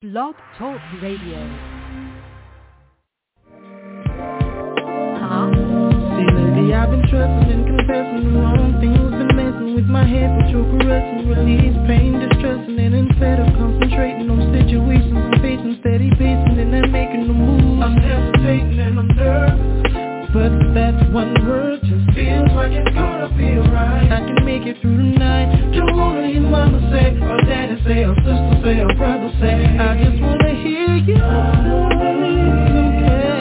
Blog Talk Radio. See, lately I've been trusting and confessing the wrong things, been messing with my head, but you're caressing, release pain, distressing, and instead of concentrating on situations I'm facing, steady pacing and I'm making a move. I'm hesitating and I'm nervous, but that one word just feels like it's gonna be alright. I can make it through the night. Don't wanna hear mama say, or daddy say, or sister say, or brother say. I just wanna hear you. It's okay.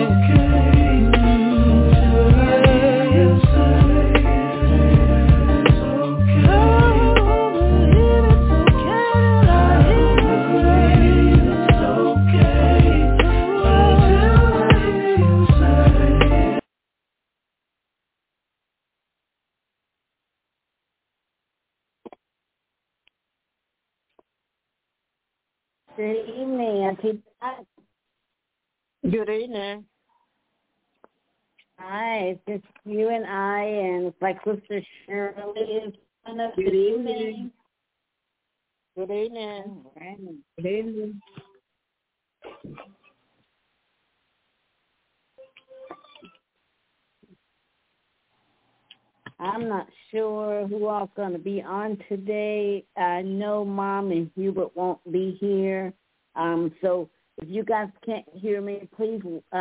Good evening, Auntie. Good evening. Hi, it's just you and I, and it's like Sister Shirley is one of Good evening. Good evening. Right. Good evening. I'm not sure who all's going to be on today. I know Mom and Hubert won't be here. So if you guys can't hear me, please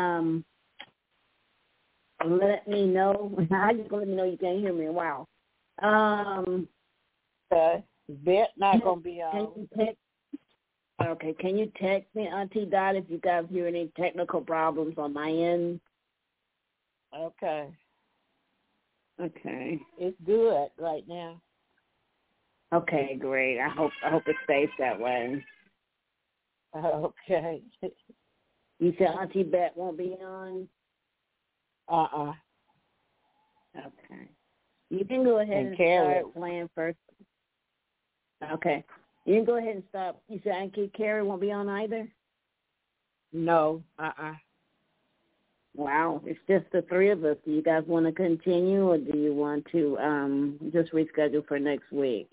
let me know. How you going to let me know you can't hear me? Wow. Bet not going to be on. Can you text me, Auntie Dot, if you guys hear any technical problems on my end? Okay. Okay. It's good right now. Okay, great. I hope it stays that way. Okay. You said Auntie Bet won't be on? Okay. You can go ahead and start playing first. Okay. You can go ahead and start. You said Auntie Carrie won't be on either? No. Wow, it's just the three of us. Do you guys want to continue, or do you want to just reschedule for next week?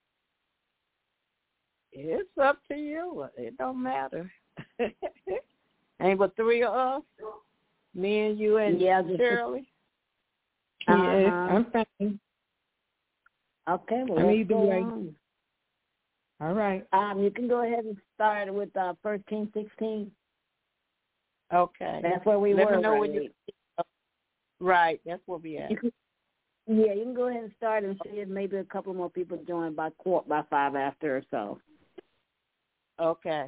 It's up to you. It don't matter. Ain't but three of us? Me and you and Shirley? I'm fine. Okay, well, let's go on. All right. You can go ahead and start with 1 Kings 16. Okay. That's where we Let were. Me know when you. Right, that's where we at. You can go ahead and start and see if maybe a couple more people join by 5 after or so. Okay.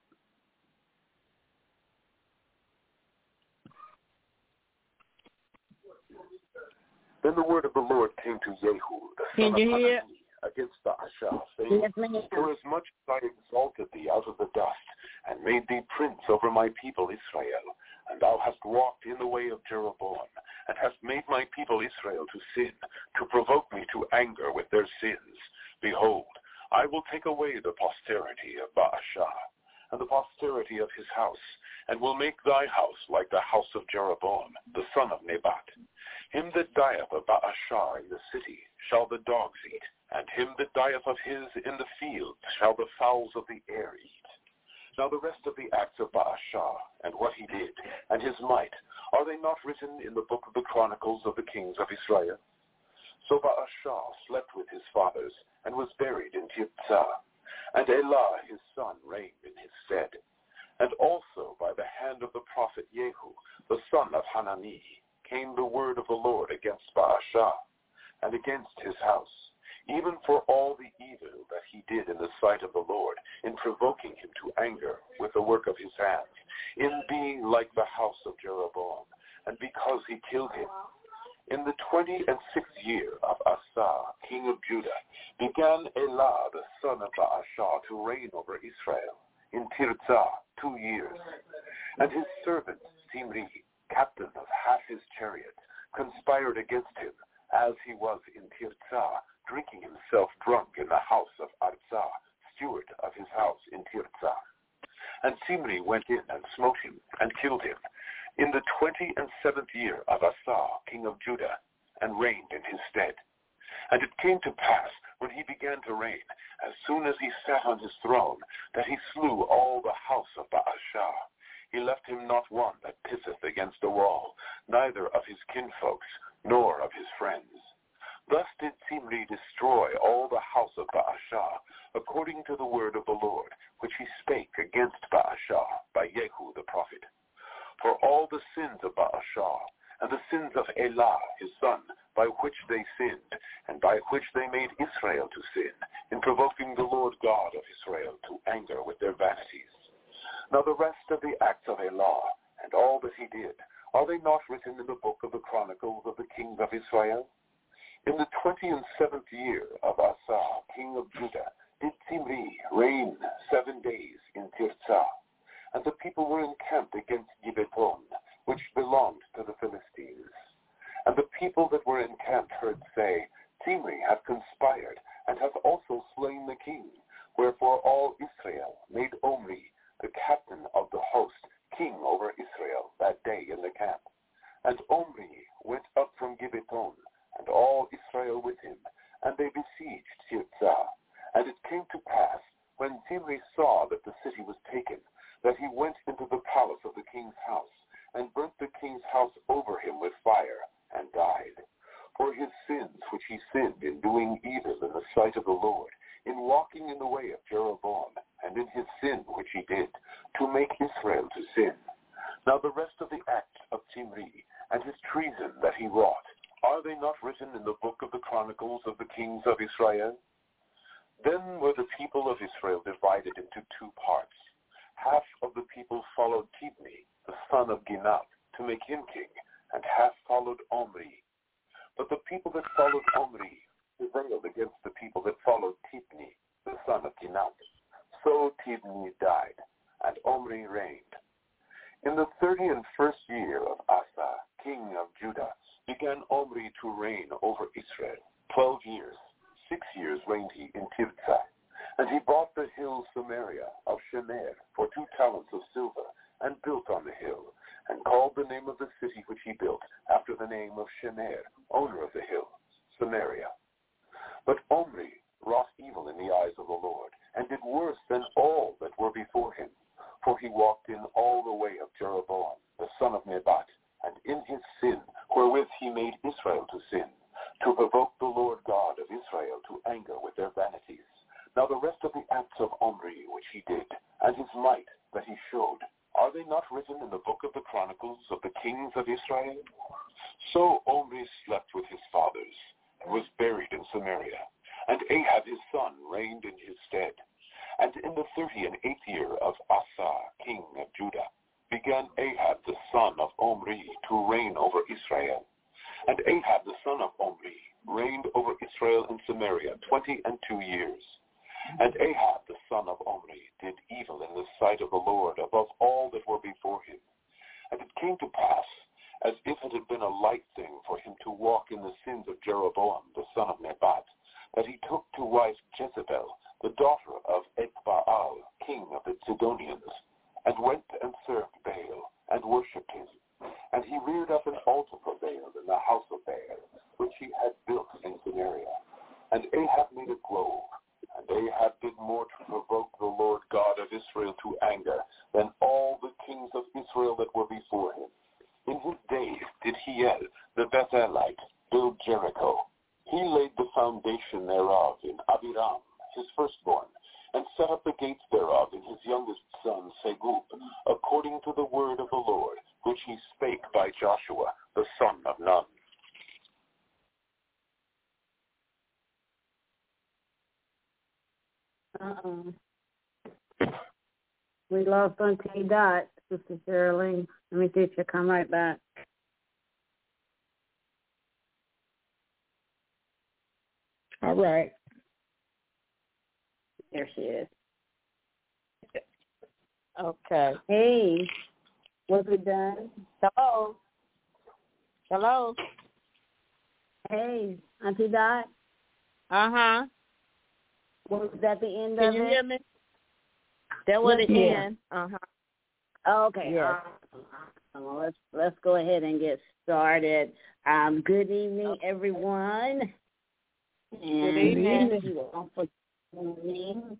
Then the word of the Lord came to Jehu, the son of Hanani, against Baasha, saying, Forasmuch as I exalted thee out of the dust, and made thee prince over my people Israel, and thou hast walked in the way of Jeroboam, and hast made my people Israel to sin, to provoke me to anger with their sins, behold, I will take away the posterity of Baasha, and the posterity of his house, and will make thy house like the house of Jeroboam, the son of Nebat. Him that dieth of Baasha in the city shall the dogs eat, and him that dieth of his in the field shall the fowls of the air eat. Now the rest of the acts of Baasha, and what he did, and his might, are they not written in the book of the Chronicles of the kings of Israel? So Baasha slept with his fathers, and was buried in Tirzah, and Elah his son reigned in his stead. And also by the hand of the prophet Jehu, the son of Hanani, came the word of the Lord against Baasha, and against his house, even for all the evil that he did in the sight of the Lord, in provoking him to anger with the work of his hands, in being like the house of Jeroboam, and because he killed him. In the 26th year of Asa, king of Judah, began Elah, the son of Baasha, to reign over Israel, in Tirzah 2 years. And his servant Zimri, captain of half his chariots, conspired against him, as he was in Tirzah, drinking himself drunk in the house of Arza, steward of his house in Tirzah. And Zimri went in and smote him, and killed him, in the 27th year of Asa, king of Judah, and reigned in his stead. And it came to pass, when he began to reign, as soon as he sat on his throne, that he slew all the house of Baasha. He left him not one that pisseth against a wall, neither of his kinfolks, nor of his friends. Thus did Zimri destroy all the house of Baasha, according to the word of the Lord, which he spake against Baasha by Jehu the prophet. For all the sins of Baasha, and the sins of Elah his son, by which they sinned, and by which they made Israel to sin, in provoking the Lord God of Israel to anger with their vanities. Now the rest of the acts of Elah, and all that he did, are they not written in the book of the Chronicles of the kings of Israel? In the 27th year of Asa, king of Judah, did Zimri reign 7 days in Tirzah, and the people were encamped against Gibeton, which belonged to the Philistines. And the people that were encamped heard say, Zimri hath conspired, and hath also slain the king. Wherefore all Israel made Omri, the captain of the host, king over Israel that day in the camp. And Omri went up from Gibeton, and all Israel with him, and they besieged Tirzah. And it came to pass, when Zimri saw that the city was taken, that he went into the palace of the king's house, and burnt the king's house over him with fire, and died. For his sins which he sinned in doing evil in the sight of the Lord, in walking in the way of Jeroboam, and in his sin which he did, to make Israel to sin. Now the rest of the acts of Zimri, and his treason that he wrought, are they not written in the book of the Chronicles of the kings of Israel? Then were the people of Israel divided into 2 parts. Half of the people followed Tibni, the son of Ginat, to make him king, and half followed Omri. But the people that followed Omri prevailed against the people that followed Tibni, the son of Ginat. So Tibni died, and Omri reigned. In the 31st year of Asa, king of Judah, began Omri to reign over Israel 12 years. 6 years reigned he in Tirzah. And he bought the hill Samaria of Shemer for 2 talents of silver, and built on the hill, and called the name of the city which he built after the name of Shemer, owner of the hill, Samaria. But Omri wrought evil in the eyes of the Lord, and did worse than all that were before him. For he walked in all the way of Jeroboam, the son of Nebat, and in his sin, wherewith he made Israel to sin, to provoke the Lord God of Israel to anger with their vanities. Now the rest of the acts of Omri which he did, and his might that he showed, are they not written in the book of the Chronicles of the kings of Israel? So Omri slept with his fathers, and was buried in Samaria. And Ahab his son reigned in his stead. And in the 38th year of Asa, king of Judah, began Ahab the son of Omri to reign over Israel. And Ahab the son of Omri reigned over Israel in Samaria 22 years. And Ahab the son of Omri did evil in the sight of the Lord above all that were before him. And it came to pass, as if it had been a light thing for him to walk in the sins of Jeroboam the son of Nebat, that he took to wife Jezebel, the daughter of Ethbaal, king of the Sidonians, and went and served Baal, and worshipped him. And he reared up an altar for Baal in the house of Baal, which he had built in Samaria. And Ahab made a grove, and Ahab did more to provoke the Lord God of Israel to anger than all the kings of Israel that were before him. In his days did Hiel, the Bethelite, build Jericho. He laid the foundation thereof in Abiram, his firstborn, and set up the gates thereof in his youngest son Segub, according to the word of the Lord, which he spake by Joshua, the son of Nun. We lost Auntie Dot, Sister Shirley. Let me see if she'll come right back. All right. There she is. Okay. Hey, was it done? Hello. Hello. Hey, Auntie Dot. Uh-huh. Was that the end Can of it? you hear me? That was the end. Uh-huh. Oh, okay. Yes. Well, let's go ahead and get started. Good evening, everyone. And thank you all for joining.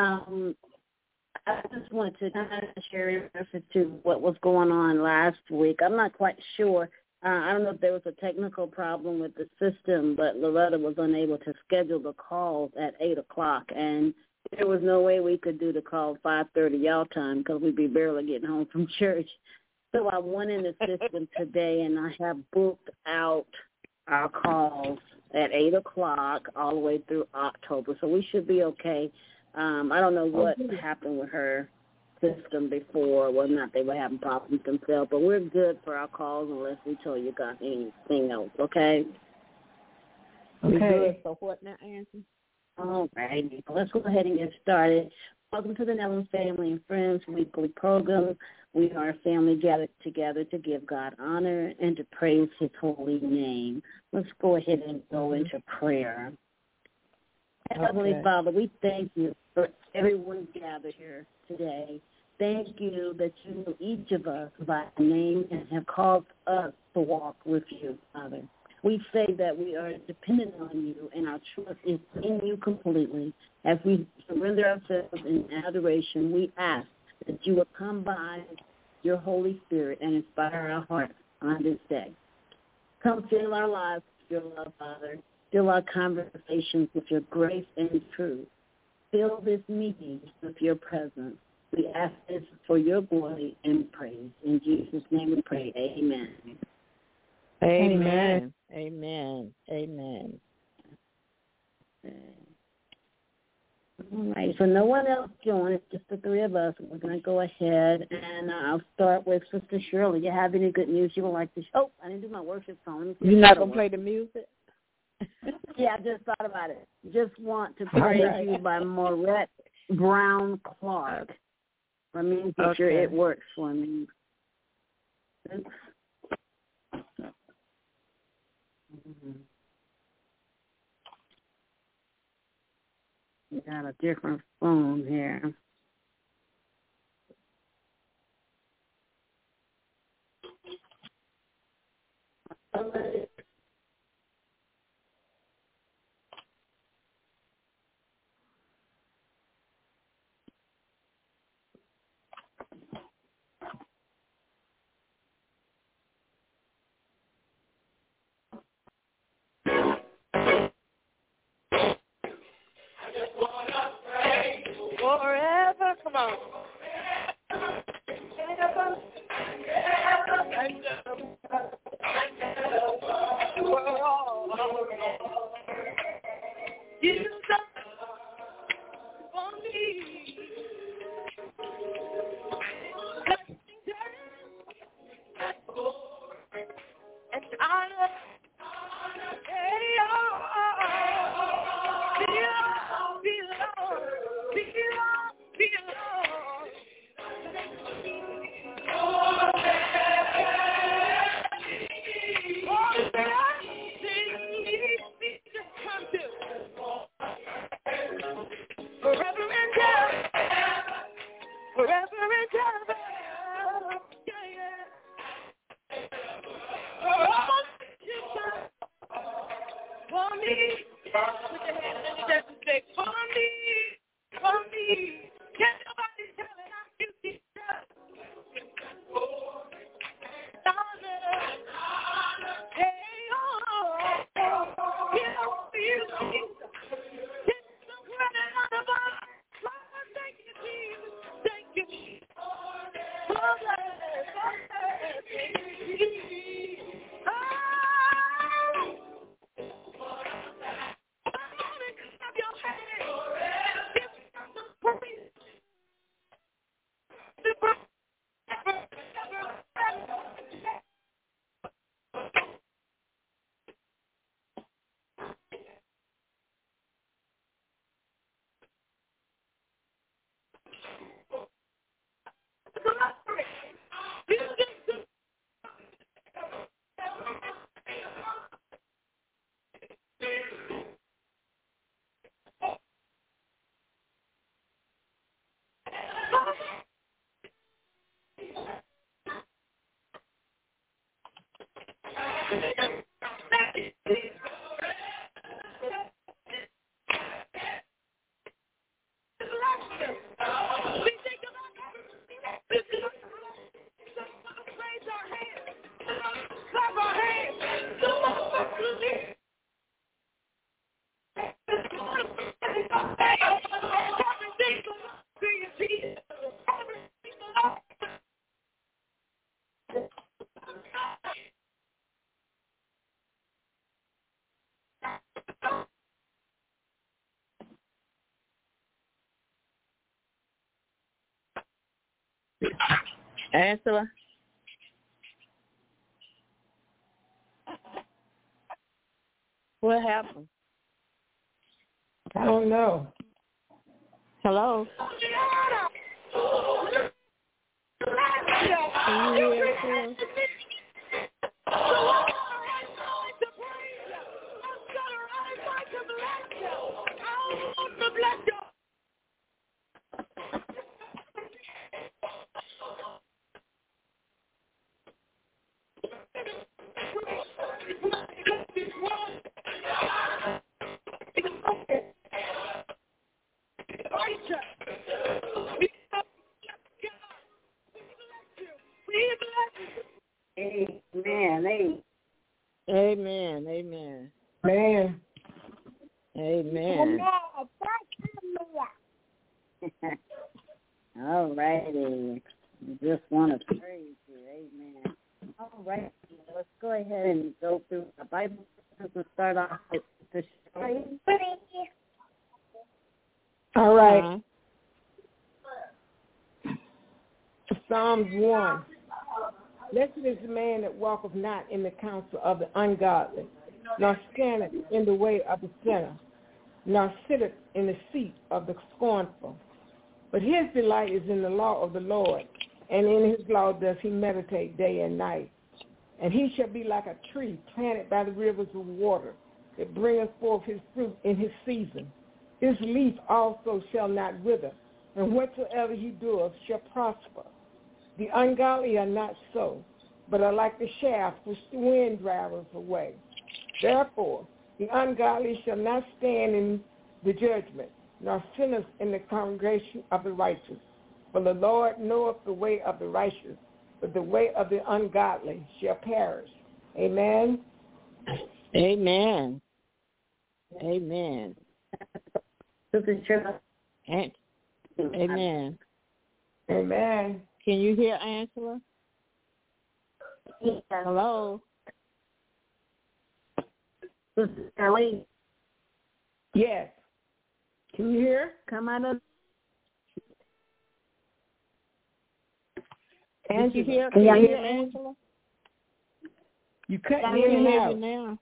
I just wanted to kind of share in reference to what was going on last week. I'm not quite sure. I don't know if there was a technical problem with the system, but Loretta was unable to schedule the calls at 8 o'clock, and there was no way we could do the call 5:30 y'all time because we'd be barely getting home from church. So I went in the system today, and I have booked out our calls at 8 o'clock all the way through October, so we should be okay. I don't know what happened with her system before, whether or not they were having problems themselves, but we're good for our calls unless we tell you got anything else, okay? Okay. Good. So what now, Angie? All right. Let's go ahead and get started. Welcome to the Neville Family and Friends weekly program. We are a family gathered together to give God honor and to praise his holy name. Let's go ahead and go into prayer. Heavenly Father, we thank you for everyone gathered here today. Thank you that you know each of us by name and have called us to walk with you, Father. We say that we are dependent on you and our trust is in you completely. As we surrender ourselves in adoration, we ask that you will come by your Holy Spirit and inspire our hearts on this day. Come fill our lives with your love, Father. Fill our conversations with your grace and truth. Fill this meeting with your presence. We ask this for your glory and praise. In Jesus' name we pray. Amen. Amen. Amen. Amen. All right, so no one else joined. It's just the three of us. We're going to go ahead, and I'll start with Sister Shirley. You have any good news you would like to share? Oh, I didn't do my worship song. You're not going to play the music? Yeah, I just thought about it. Just want to praise you by Maurette Brown Clark. Let me make sure it works for me. Oops. We got a different phone here. Forever, come on. You done for me. And honor. Angela? What happened? I don't know. Hello? Can you hear us? Amen. Amen. Amen. Man. Amen. All righty. Just want to praise you. Amen. All right. Let's go ahead and go through the Bible and start off with the story. All right. Psalms 1. Blessed is the man that walketh not in the counsel of the ungodly, nor standeth in the way of the sinner, nor sitteth in the seat of the scornful. But his delight is in the law of the Lord, and in his law does he meditate day and night. And he shall be like a tree planted by the rivers of water, that bringeth forth his fruit in his season. His leaf also shall not wither, and whatsoever he doeth shall prosper. The ungodly are not so, but are like the shaft which the wind driveth away. Therefore, the ungodly shall not stand in the judgment, nor sinners in the congregation of the righteous. For the Lord knoweth the way of the righteous, but the way of the ungodly shall perish. Amen. Amen. Amen. Amen. Amen. Can you hear Angela? Yeah. Hello? Ellie? Yes. Can you hear? Come out of... Can you hear Angela? You cut me in and out now.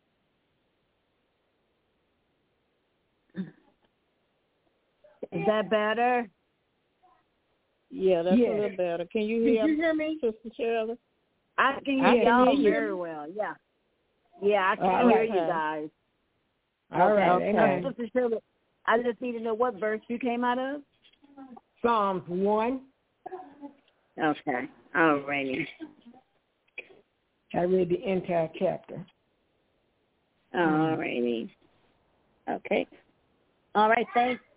Is that better? Yeah, that's a little better. Can you hear? Did you hear me, Sister Shirley? I can hear y'all very well. Yeah. Yeah, I can hear you guys. All right. Amen. Sister Shirley, I just need to know what verse you came out of. Psalms 1. Okay. All righty. I read the entire chapter. All righty. Okay. All right,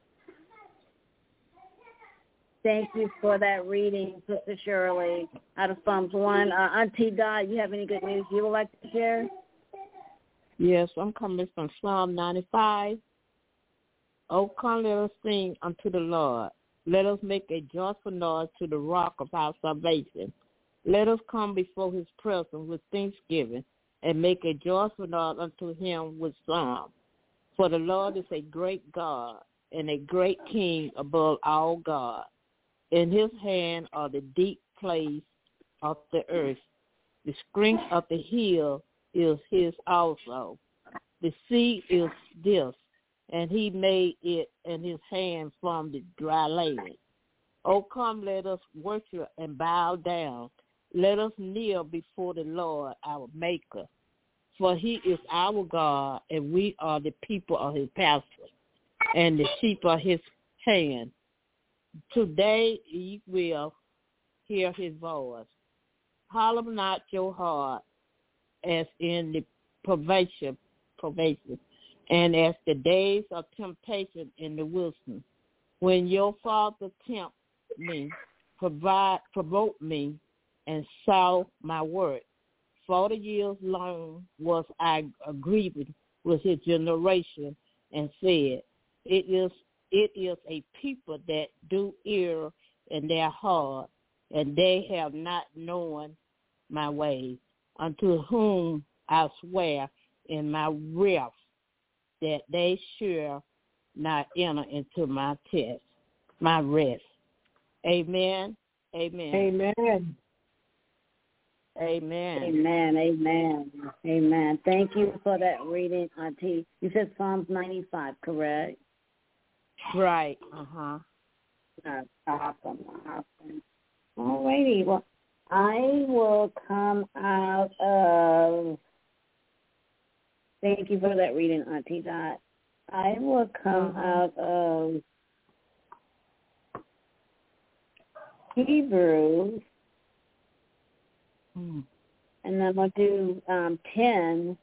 Thank you for that reading, Sister Shirley, out of Psalms 1. Auntie Dot, you have any good news you would like to share? Yes, I'm coming from Psalm 95. Oh, come, let us sing unto the Lord. Let us make a joyful noise to the rock of our salvation. Let us come before his presence with thanksgiving and make a joyful noise unto him with psalms. For the Lord is a great God and a great King above all gods. In his hand are the deep places of the earth. The strength of the hill is his also. The sea is this, and he made it in his hand from the dry land. Oh, come, let us worship and bow down. Let us kneel before the Lord, our Maker. For he is our God, and we are the people of his pasture, and the sheep of his hand. Today ye will hear his voice. Harden not your heart as in the probation, and as the days of temptation in the wilderness, when your father tempted me, provoked me, and saw my work. 40 years long was I grieved with his generation, and said, It is a people that do err in their heart, and they have not known my ways, unto whom I swear in my wrath that they shall not enter into my rest. Amen, Amen. Amen. Amen. Amen. Amen. Amen. Thank you for that reading, Auntie. You said Psalms 95, correct? Right. Uh-huh. That's awesome. Awesome. All righty. Well, I will come out of, thank you for that reading, Auntie Dot. I will come out of Hebrews, and I'm going to do 10,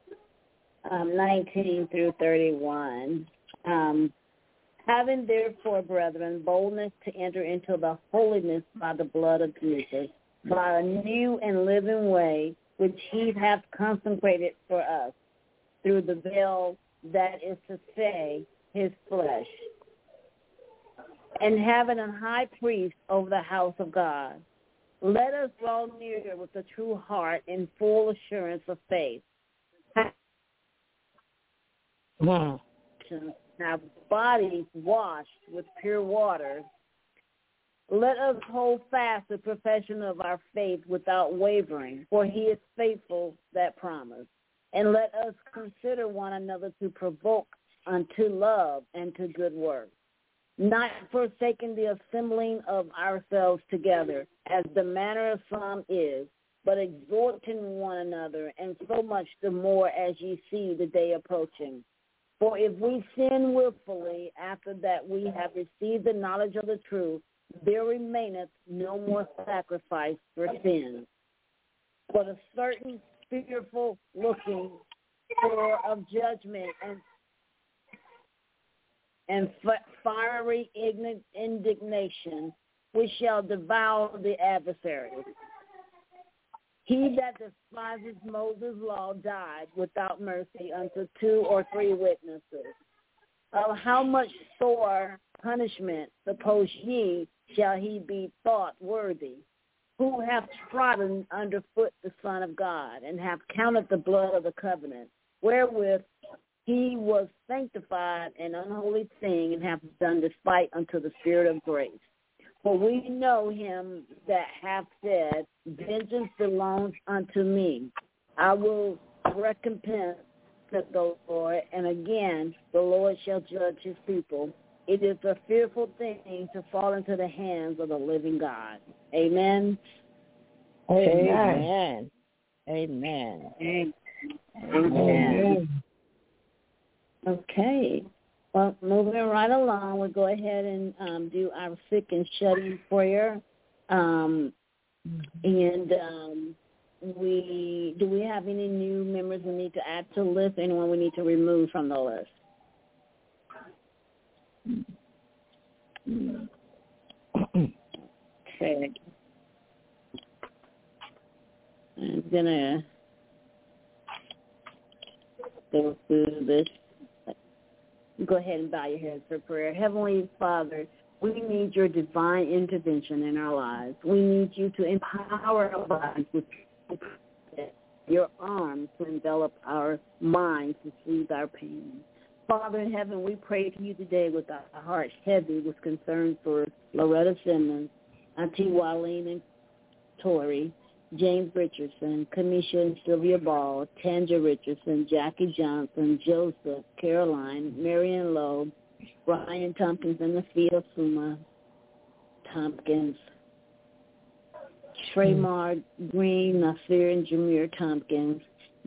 19 through 31. Having therefore, brethren, boldness to enter into the holiness by the blood of Jesus, by a new and living way, which he hath consecrated for us, through the veil, that is to say, his flesh. And having a high priest over the house of God, let us draw near with a true heart in full assurance of faith. Our bodies washed with pure water. Let us hold fast the profession of our faith without wavering, for he is faithful that promise. And let us consider one another to provoke unto love and to good works, not forsaking the assembling of ourselves together, as the manner of some is, but exhorting one another, and so much the more as ye see the day approaching. For if we sin willfully after that we have received the knowledge of the truth, there remaineth no more sacrifice for sin, but a certain fearful looking for of judgment and fiery indignation, which shall devour the adversaries. He that despises Moses' law died without mercy unto 2 or 3 witnesses. Of how much sore punishment, suppose ye, shall he be thought worthy, who hath trodden under foot the Son of God, and hath counted the blood of the covenant, wherewith he was sanctified an unholy thing, and hath done despite unto the Spirit of grace. For we know him that hath said, vengeance belongs unto me. I will recompense, said the Lord, and again the Lord shall judge his people. It is a fearful thing to fall into the hands of the living God. Amen. Amen. Amen. Amen. Amen. Okay. Well, moving right along, we'll go ahead and do our sick and shut-in prayer. Do we have any new members we need to add to the list? Anyone we need to remove from the list? Okay. I'm going to go through this. Go ahead and bow your heads for prayer. Heavenly Father, we need your divine intervention in our lives. We need you to empower our bodies with your arms to envelop our minds to soothe our pain. Father in heaven, we pray to you today with our hearts heavy with concern for Loretta Simmons, Auntie Wileen and Tori, James Richardson, Kamisha and Sylvia Ball, Tanja Richardson, Jackie Johnson, Joseph, Caroline, Marion Lowe, Brian Tompkins and Nafia Suma Tompkins, Traymar Green, Nasir and Jameer Tompkins,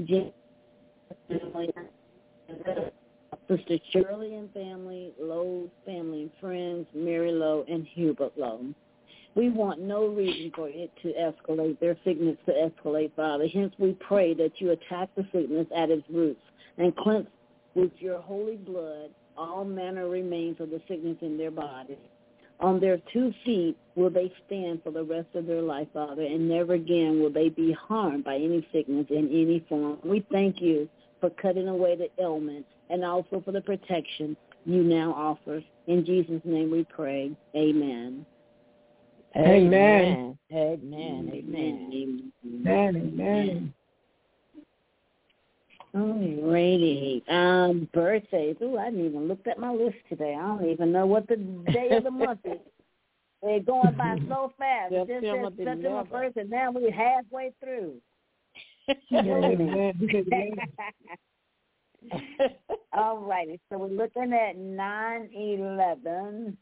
Sister Shirley and family, Lowe's family and friends, Mary Lowe and Hubert Lowe. We want no reason for it to escalate, their sickness to escalate, Father. Hence we pray that you attack the sickness at its roots and cleanse with your holy blood all manner remains of the sickness in their bodies. On their 2 feet will they stand for the rest of their life, Father, and never again will they be harmed by any sickness in any form. We thank you for cutting away the ailment and also for the protection you now offer. In Jesus' name we pray. Amen. Amen. Amen. Amen. Amen. Alrighty. Birthdays. Ooh, I didn't even look at my list today. I don't even know what the day of the month is. It's going by so fast. Just September 1st, and now we're halfway through. All righty. So we're looking at 9/11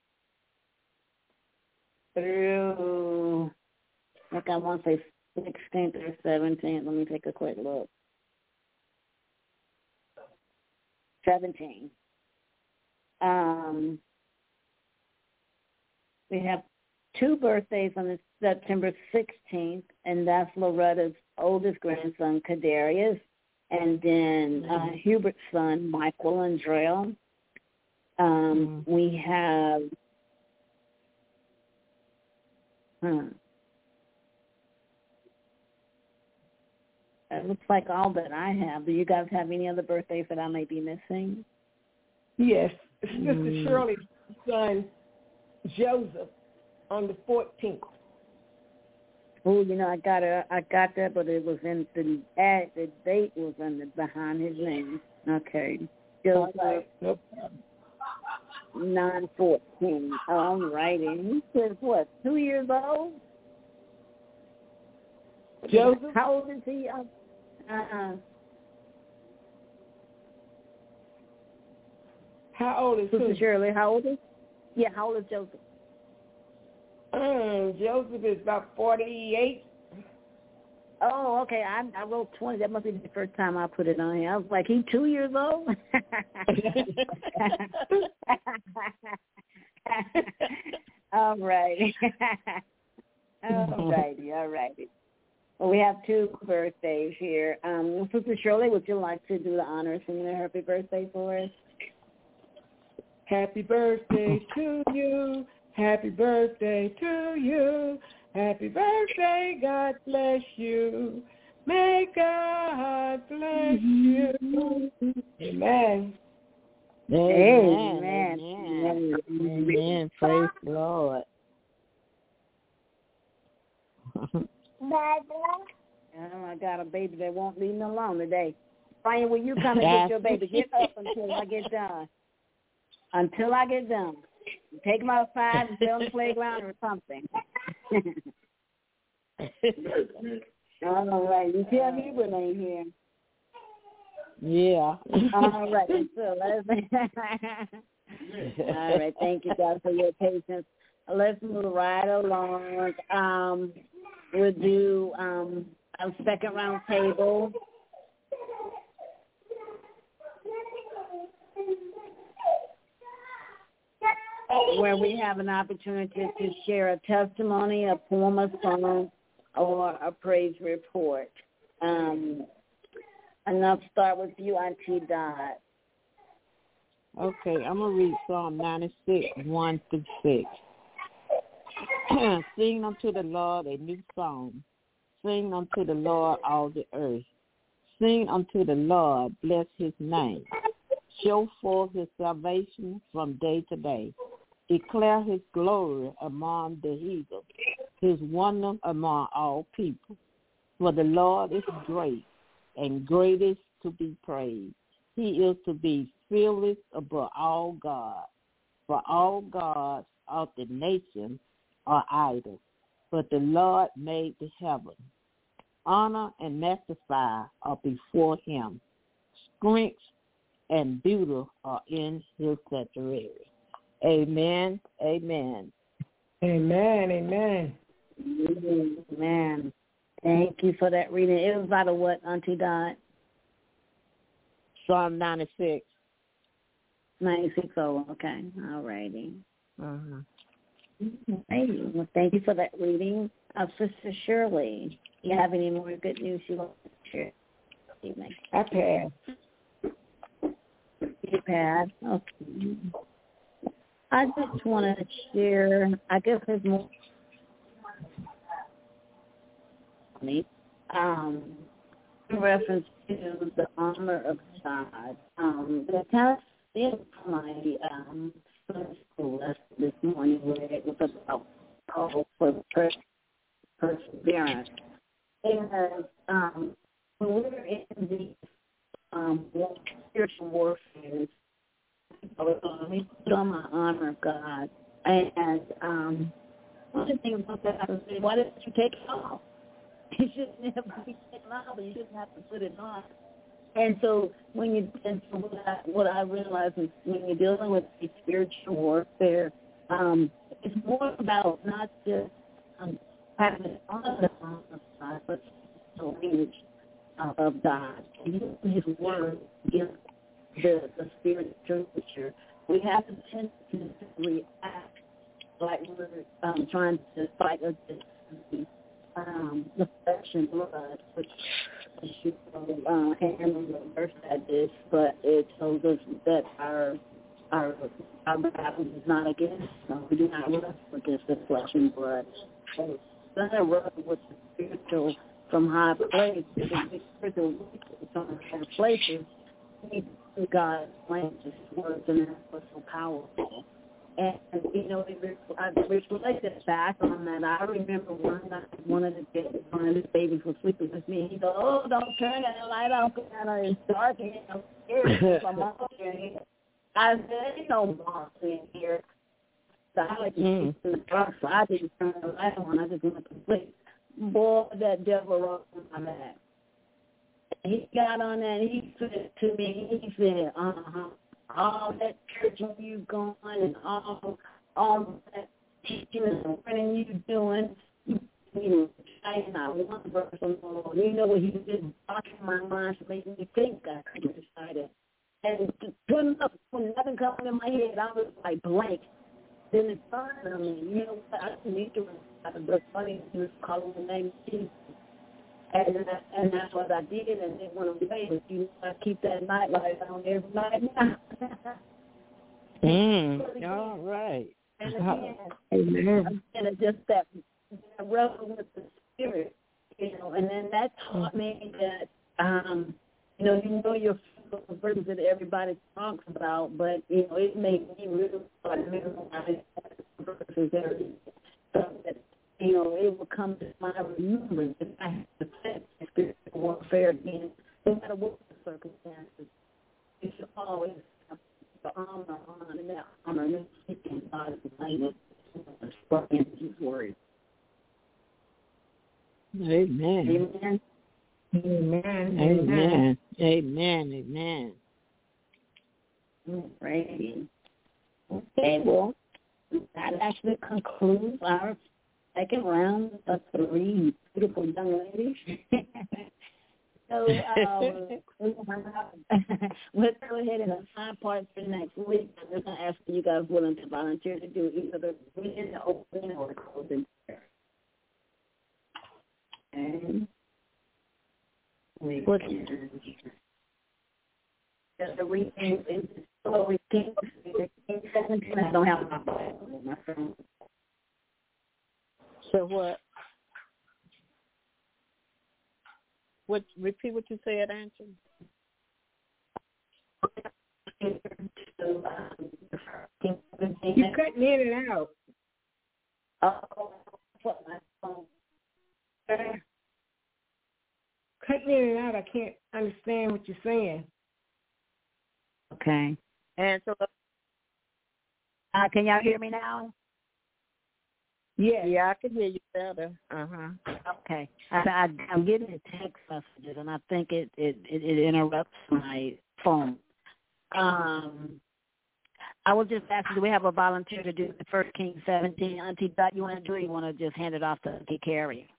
through, like I want to say 16th or 17th. Let me take a quick look. 17. We have 2 birthdays on September 16th, and that's Loretta's oldest grandson, Kadarius, and then Hubert's son, Michael Andrell. We have it looks like all that I have. Do you guys have any other birthdays that I may be missing? Yes. Sister Shirley's son, Joseph, on the 14th. Oh, I got that, but it was in the date was behind his name. Okay. Joseph, right. Nope. 9/14. All righty. He says what? 2 years old. Joseph. How old is he? How old is Sister Shirley? How old is? Yeah. How old is Joseph? Joseph is about 48. Oh, okay. I wrote 20. That must be the first time I put it on here. I was like, he 2 years old? All right. All righty. Well, we have 2 birthdays here. Sister Shirley, would you like to do the honors and a happy birthday for us? Happy birthday to you. Happy birthday to you. Happy birthday. God bless you. May God bless you. Amen. Amen. Praise the Lord. I got a baby that won't leave me alone today. Brian, when you come and get your baby, get up until I get done. Take him outside and sit on the playground or something. All right. You tell me when I'm here. Yeah. All right. So all right. Thank you, guys, for your patience. Let's move right along. We'll do a second round table. Where we have an opportunity to share a testimony, a poem, a song, or a praise report. And I'll start with you, Auntie Dot. Okay, I'm going to read Psalm 96, 1-6. Sing unto the Lord a new song. Sing unto the Lord all the earth. Sing unto the Lord, bless his name. Show forth his salvation from day to day. Declare his glory among the heathen, his wonder among all people. For the Lord is great, and greatest to be praised. He is to be fearless above all gods. For all gods of the nations are idols, but the Lord made the heaven. Honor and majesty are before him. Strength and beauty are in his sanctuary. Amen. Amen. Amen. Amen. Amen. Thank you for that reading. It was out of what, Auntie Dot? Psalm 96. 96, oh, okay. All righty. Uh-huh. Well, thank you for that reading. Sister Shirley, do you have any more good news you want to share this evening? I pass. You pass? Okay. I just want to share, I guess there's more in reference to the honor of God. The past my school lesson this morning where it was about call for perseverance. And when we're in the spiritual warfare, we put on my armor of God. And one of the things about that, I was saying, why didn't you take it off? It shouldn't have to be taken off, but you shouldn't have to put it on. And so what I realize is when you're dealing with the spiritual warfare, it's more about not just having it on the side, but the language of God. His word gives the spiritual picture. We have the tendency to react like we're trying to fight against the flesh and blood, which you and the verse that is, but it tells us that our battle is not against them. We do not wrestle against the flesh and blood. So it's not a wrestle with the spiritual from high places, the spiritual from high places. God's language, words, and that's what's so powerful. And, I reflected back on that. I remember one night one of the babies was sleeping with me. He goes, "Oh, don't turn that light off, it's dark and I'm scared my mom's here." I said, "Ain't no moms in here." So I like to sleep in the dark, so I didn't turn the light on. I just went to sleep. Boy, that devil rose on my back. He got on that and he said to me, he said, all that church you going and all that teaching and learning you doing, saying I one verse on the Lord. You know what he did? Talking my mind to make me think I could have decided. And when nothing coming in my head, I was like blank. Then it dawned on me, I need to remember the funny he was calling the name of Jesus. And that's what I did, and it went away. But I keep that night light on every night now. All right. And again, and just that wrestle with the spirit, and then that taught me that, your verses that everybody talks about, but, it made me really realize verses every so that, it will come to my remembrance if I have to face spiritual warfare again, no matter what the circumstances. You should always have the armor on, and that armor is speaking God's language, in His word. Amen. Amen. Amen. Amen. Amen. Right. Okay, well, that actually concludes our second round of 3 beautiful young ladies. So we'll go ahead and assign parts for next week. I'm just going to ask you guys willing to volunteer to do either the reading, the opening, or the closing prayer. And what the reading is slowly King 17. I don't have my Bible in my phone. So what? Repeat what you said, Anthony. You're cutting in and out. Cutting in and out. I can't understand what you're saying. Okay. And so, can y'all hear me now? Yeah, I can hear you better. Okay. I'm getting text messages, and I think it interrupts my phone. I was just asking, do we have a volunteer to do the 1 Kings 17? Auntie Dot, you want to do it, or you want to just hand it off to Auntie Carrie?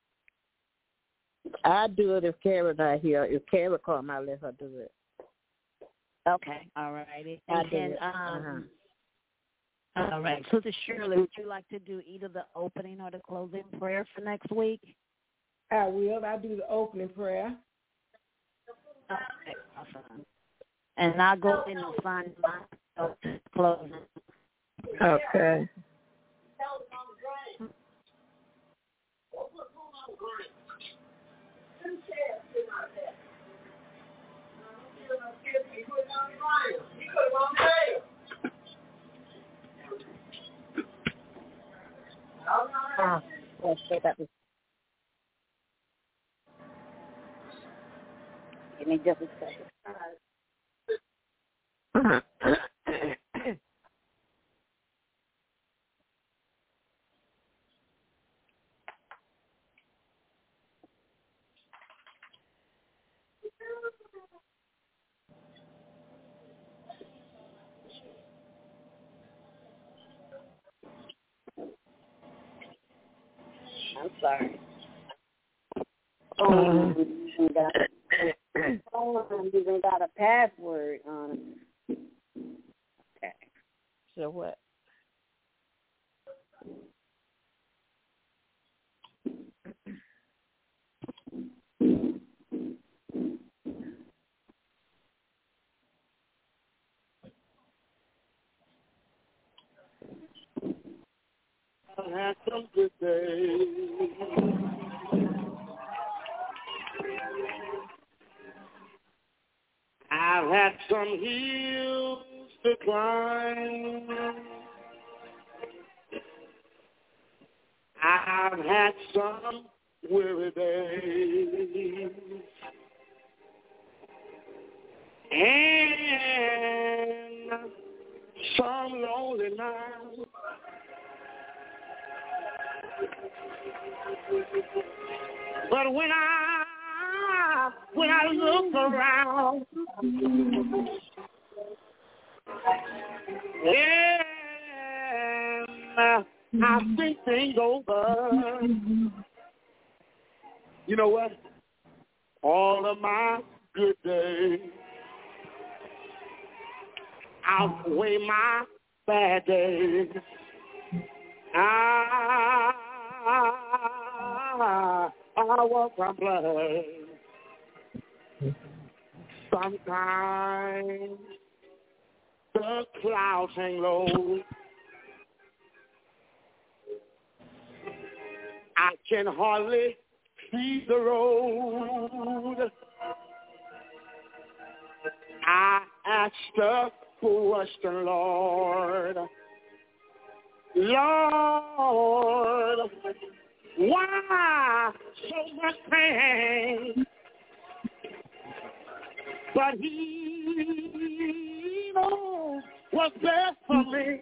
I do it if Carrie not here. If Carrie called me, I'll let her do it. Okay. All righty. I do it. All right. Sister Shirley, would you like to do either the opening or the closing prayer for next week? I will. I'll do the opening prayer. Okay. Awesome. And I'll go ahead and find my closing. Okay. Let's say that was. Give me just a second. I'm sorry. Oh, even got a password on it. Okay. So what? I had some good days. I've had some hills to climb. I've had some weary days. And some lonely nights. But when I look around, and I think things over. You know what? All of my good days outweigh my bad days. I walk my blood. Sometimes the clouds hang low. I can hardly see the road. I ask the question, Lord, why so much pain? But He knows what's best for me.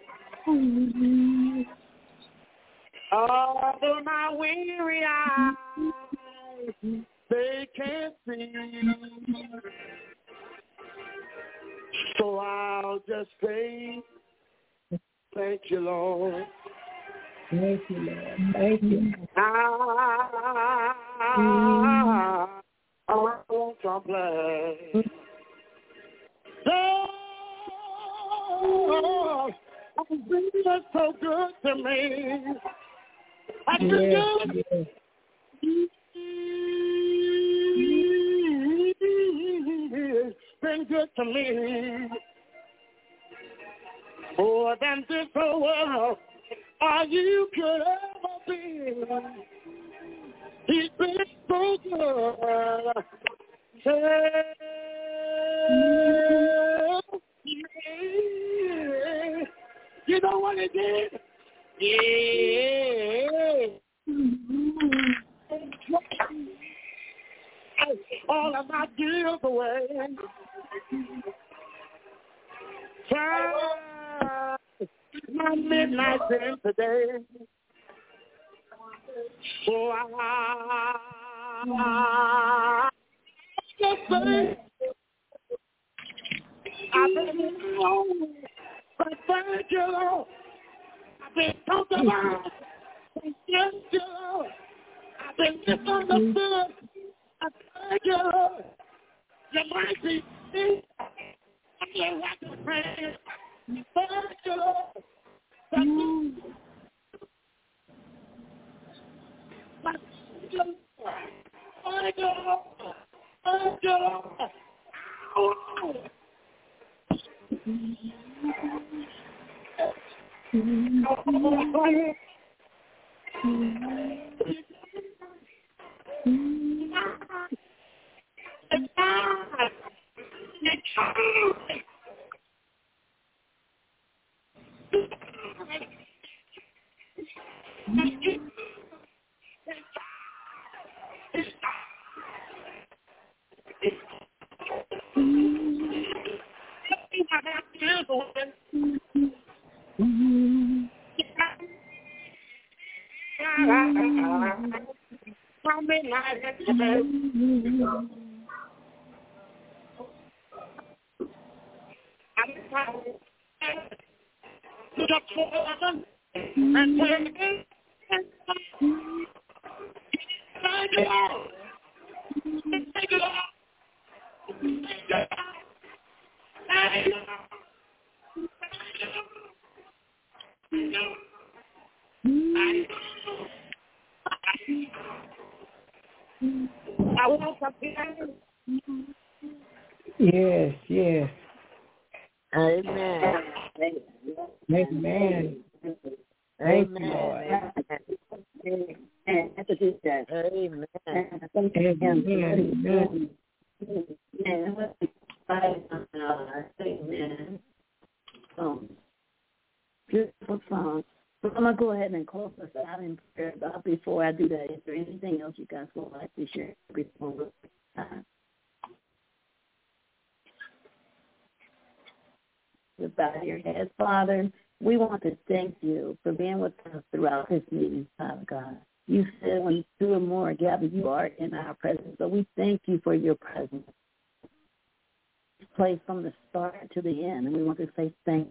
Although my weary eyes, they can't see. So I'll just say, thank you, Lord. Thank you, Lord. Thank you. I want your blood. Oh, you've been so good to me. I've been good. Yes. Been good to me. More than this whole world all you could ever be. He's been so good. Yeah. You know what he did? Yeah. All of my guilt away. Turn my midnight in today. So I just say I've been alone, but thank you, Lord. I've been talked about, thank you, Lord. I've been misunderstood. I thank you, Lord. Your mercy, I can't have to pray. Thank you, Lord. Thank you. Thank you, Lord. Thank you, Lord. Thank you, Lord. Yes, yes. Amen. Amen. Thank you, Lord. Amen. Amen. Beautiful song. So I'm going to go ahead and close us out in prayer. But before I do that, is there anything else you guys would like to share before we start? Bow your heads, Father. We want to thank you for being with us throughout this meeting, Father God. You said when two or more are gathered, you are in our presence. So we thank you for your presence. Place from the start to the end, and we want to say thank you.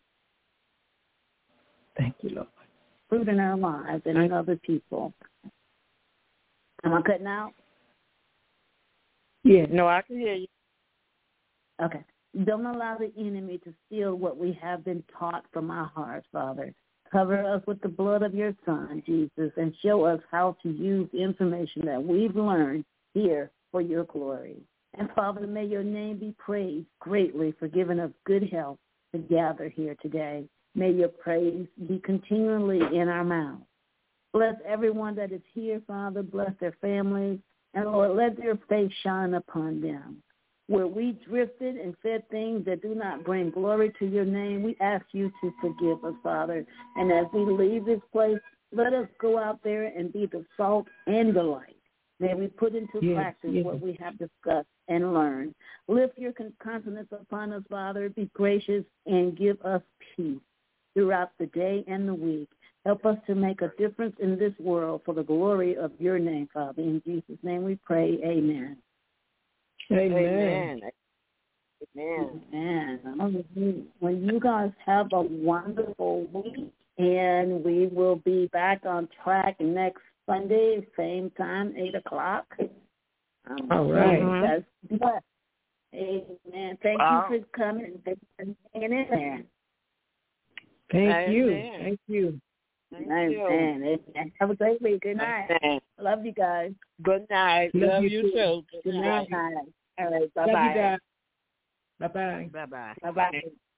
Thank you, Lord. Fruit in our lives and in other people. Am I cutting out? Yeah. No, I can hear you. Okay. Don't allow the enemy to steal what we have been taught from our hearts, Father. Cover us with the blood of your Son, Jesus, and show us how to use the information that we've learned here for your glory. And, Father, may your name be praised greatly for giving us good health to gather here today. May your praise be continually in our mouths. Bless everyone that is here, Father. Bless their families. And, Lord, let your face shine upon them. Where we drifted and said things that do not bring glory to your name, we ask you to forgive us, Father. And as we leave this place, let us go out there and be the salt and the light. May we put into practice what we have discussed and learned. Lift your countenance upon us, Father. Be gracious and give us peace throughout the day and the week. Help us to make a difference in this world for the glory of your name, Father. In Jesus' name we pray, amen. Amen. Amen. Well, you guys have a wonderful week, and we will be back on track next Sunday, same time, 8 o'clock. All right. Amen. Thank you for coming and hanging in there. Thank you. Thank you. Amen. Have a great week. Good night. Amen. Love you guys. Good night. Love you too. Good night. All right. Bye-bye. Bye-bye. Bye-bye. Bye-bye.